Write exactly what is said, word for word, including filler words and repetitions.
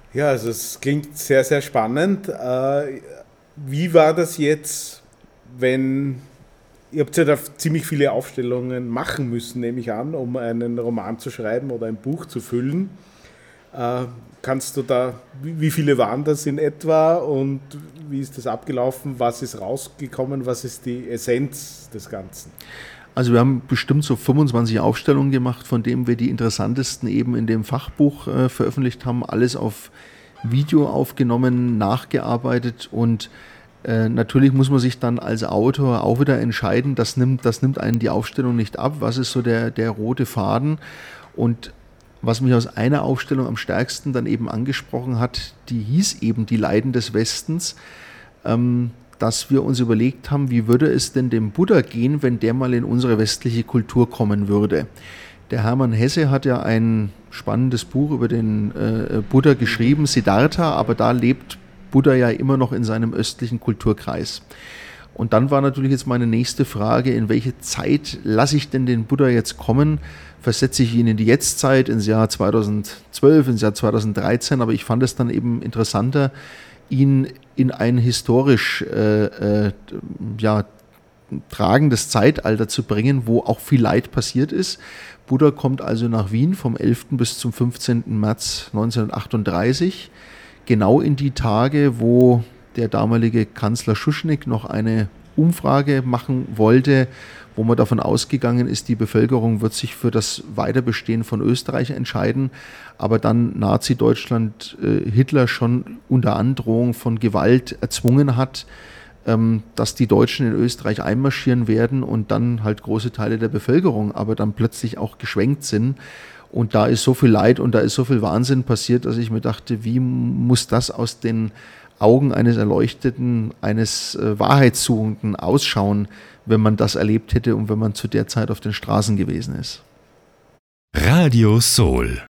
Ja, also es klingt sehr, sehr spannend. Äh, wie war das jetzt, wenn ihr habt ja da ziemlich viele Aufstellungen machen müssen, nehme ich an, um einen Roman zu schreiben oder ein Buch zu füllen. Äh, kannst du da, wie wie viele waren das in etwa und wie ist das abgelaufen? Was ist rausgekommen? Was ist die Essenz des Ganzen? Also wir haben bestimmt so fünfundzwanzig Aufstellungen gemacht, von denen wir die interessantesten eben in dem Fachbuch äh, veröffentlicht haben, alles auf Video aufgenommen, nachgearbeitet und äh, natürlich muss man sich dann als Autor auch wieder entscheiden, das nimmt, das nimmt einen die Aufstellung nicht ab, was ist so der, der rote Faden und was mich aus einer Aufstellung am stärksten dann eben angesprochen hat, die hieß eben Die Leiden des Westens, ähm, dass wir uns überlegt haben, wie würde es denn dem Buddha gehen, wenn der mal in unsere westliche Kultur kommen würde. Der Hermann Hesse hat ja ein spannendes Buch über den äh, Buddha geschrieben, Siddhartha, aber da lebt Buddha ja immer noch in seinem östlichen Kulturkreis. Und dann war natürlich jetzt meine nächste Frage, in welche Zeit lasse ich denn den Buddha jetzt kommen? Versetze ich ihn in die Jetztzeit, ins Jahr zweitausendzwölf, ins Jahr zweitausenddreizehn, aber ich fand es dann eben interessanter, ihn in ein historisch äh, äh, ja, tragendes Zeitalter zu bringen, wo auch viel Leid passiert ist. Buddha kommt also nach Wien vom elften bis zum fünfzehnten März neunzehnhundertachtunddreißig, genau in die Tage, wo der damalige Kanzler Schuschnigg noch eine Umfrage machen wollte, wo man davon ausgegangen ist, die Bevölkerung wird sich für das Weiterbestehen von Österreich entscheiden, aber dann Nazi-Deutschland äh, Hitler schon unter Androhung von Gewalt erzwungen hat, ähm, dass die Deutschen in Österreich einmarschieren werden und dann halt große Teile der Bevölkerung aber dann plötzlich auch geschwenkt sind. Und da ist so viel Leid und da ist so viel Wahnsinn passiert, dass ich mir dachte, wie muss das aus den Augen eines Erleuchteten, eines äh, Wahrheitssuchenden ausschauen, wenn man das erlebt hätte und wenn man zu der Zeit auf den Straßen gewesen ist. Radio Soul.